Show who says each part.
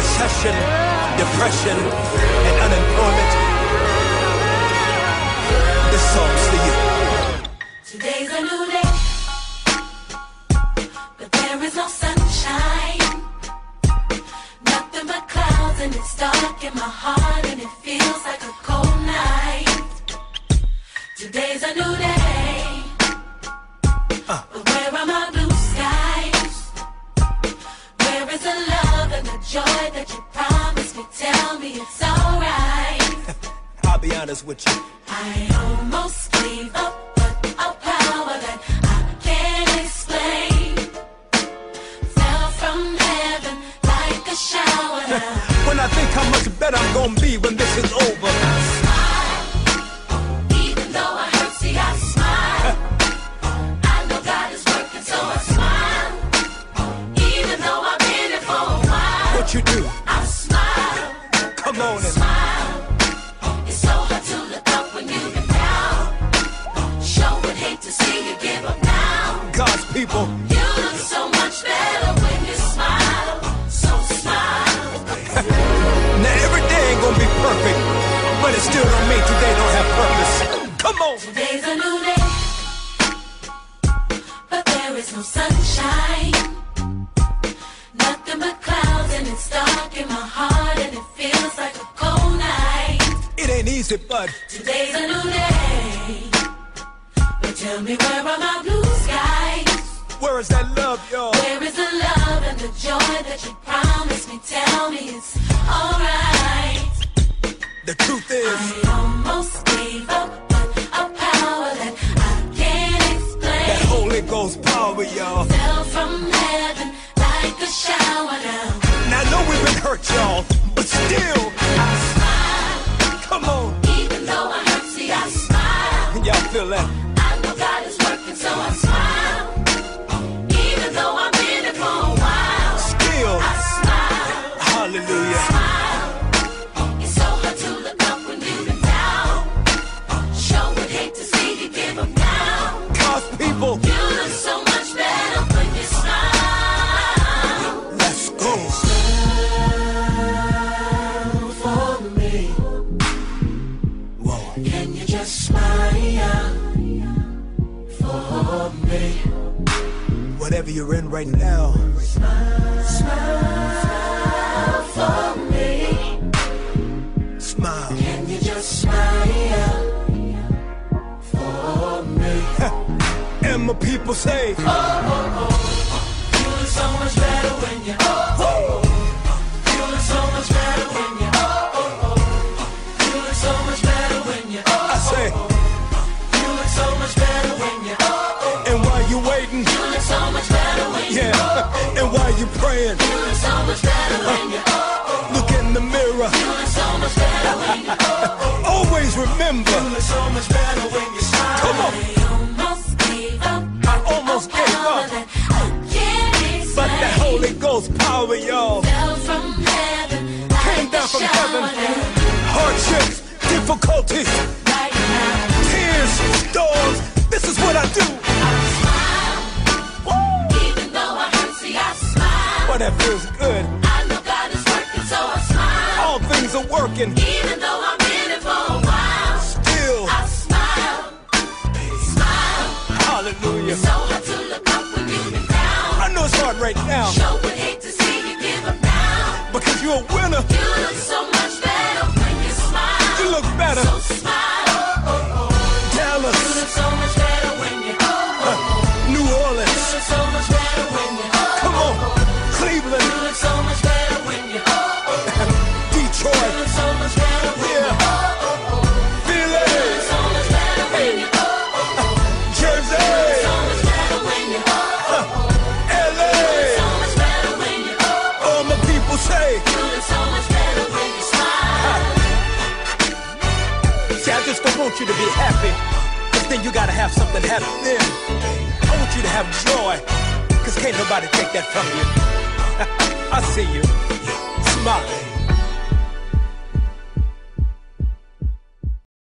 Speaker 1: recession, depression, and unemployment, this song's for you.
Speaker 2: Today's a new day, but there is no sunshine. Nothing but clouds, and it's dark in my heart, and it feels like a cold night. Today's a new day, but where are my blue skies? Where is the love and the joy that you promised me? Tell me it's alright.
Speaker 1: I'll be honest with you.
Speaker 2: I almost gave up, but a power that I can't explain fell from heaven like a shower.
Speaker 1: When I think how much better I'm gonna be when this is over,
Speaker 2: I smile, even though I hurt, see I smile. I know God is working, so I smile, even though I've been here for a while.
Speaker 1: what you do?
Speaker 2: I smile,
Speaker 1: Come on and
Speaker 2: smile. It's so hard to look up when you've been down. Sure would hate to see you give up now.
Speaker 1: God's people.
Speaker 2: You look so much better when you smile, so smile.
Speaker 1: Now every day ain't gonna be perfect, but it still don't mean today don't have purpose. Come on.
Speaker 2: Today's a new day, but there is no sunshine. Nothing but clouds, and it's dark in my heart, and it feels like a cold night.
Speaker 1: It ain't easy, but
Speaker 2: Today's a new day, but tell me where are my blue skies?
Speaker 1: where is that love, y'all?
Speaker 2: Where is the love and the joy that you promised me? Tell me it's alright.
Speaker 1: The truth is,
Speaker 2: I almost gave up, but a power that I can't
Speaker 1: that
Speaker 2: explain
Speaker 1: Holy Ghost power, y'all.
Speaker 2: fell from heaven like a shower down.
Speaker 1: Now I know we've been hurt, y'all, but still,
Speaker 2: I smile,
Speaker 1: come on.
Speaker 2: even though I hurt, see I smile.
Speaker 1: Y'all feel that?
Speaker 2: I know God is working, so I smile, even though I've been here for a while.
Speaker 1: Still,
Speaker 2: I smile,
Speaker 1: hallelujah.
Speaker 2: smile. It's so hard to look up when you've been down. Sure would hate to see you give up now.
Speaker 1: God's people,
Speaker 2: You look so much better when you smile.
Speaker 1: let's go.
Speaker 2: For me,
Speaker 1: Whoa.
Speaker 2: can you just smile for me?
Speaker 1: Whatever you're in right now,
Speaker 2: Smile for me.
Speaker 1: smile.
Speaker 2: Can you just smile for me?
Speaker 1: And my people say,
Speaker 2: You look so much better when you. You look so much better when you. You look so much better when you.
Speaker 1: I say,
Speaker 2: You look so much better when you.
Speaker 1: and while you waiting,
Speaker 2: You look so much better when you.
Speaker 1: yeah, and while you praying,
Speaker 2: You look so much better when you.
Speaker 1: look in the mirror.
Speaker 2: You look so much better when you.
Speaker 1: Always remember,
Speaker 2: You look so much better when you smile.
Speaker 1: come on.
Speaker 2: I almost gave up.
Speaker 1: I almost gave up, but that Holy Ghost power, y'all,
Speaker 2: Fell from heaven,
Speaker 1: came down from heaven. Hardships, difficulties,
Speaker 2: right now.
Speaker 1: tears, storms. This is what I do.
Speaker 2: I smile, even though I hurt, see I smile.
Speaker 1: But that feels good.
Speaker 2: I know God is working, so I smile.
Speaker 1: All things are working.
Speaker 2: Even though I've been here for a while,
Speaker 1: Still,
Speaker 2: I smile, smile.
Speaker 1: hallelujah.
Speaker 2: So hard to look up when you've been down.
Speaker 1: I know it's hard right now,
Speaker 2: Sure would hate to see you give up now.
Speaker 1: because you're a winner.
Speaker 2: You look so much better when you smile.
Speaker 1: You look better.
Speaker 2: So smile.
Speaker 1: Dallas,
Speaker 2: You look so much better when you.
Speaker 1: New
Speaker 2: You
Speaker 1: Orleans,
Speaker 2: look so much better when you.
Speaker 1: come on,
Speaker 2: You
Speaker 1: Cleveland,
Speaker 2: look so much better when you.
Speaker 1: Detroit,
Speaker 2: You look so much better when you.
Speaker 1: yeah, Philly,
Speaker 2: You look so much better when you.
Speaker 1: Jersey,
Speaker 2: So much better when you.
Speaker 1: LA.
Speaker 2: So much better when you.
Speaker 1: All my people say,
Speaker 2: You look so much better when you smile.
Speaker 1: see, I just don't want you to be happy, because then you gotta have something happen then. I want you to have joy, because can't nobody take that from you. I see you. Smile.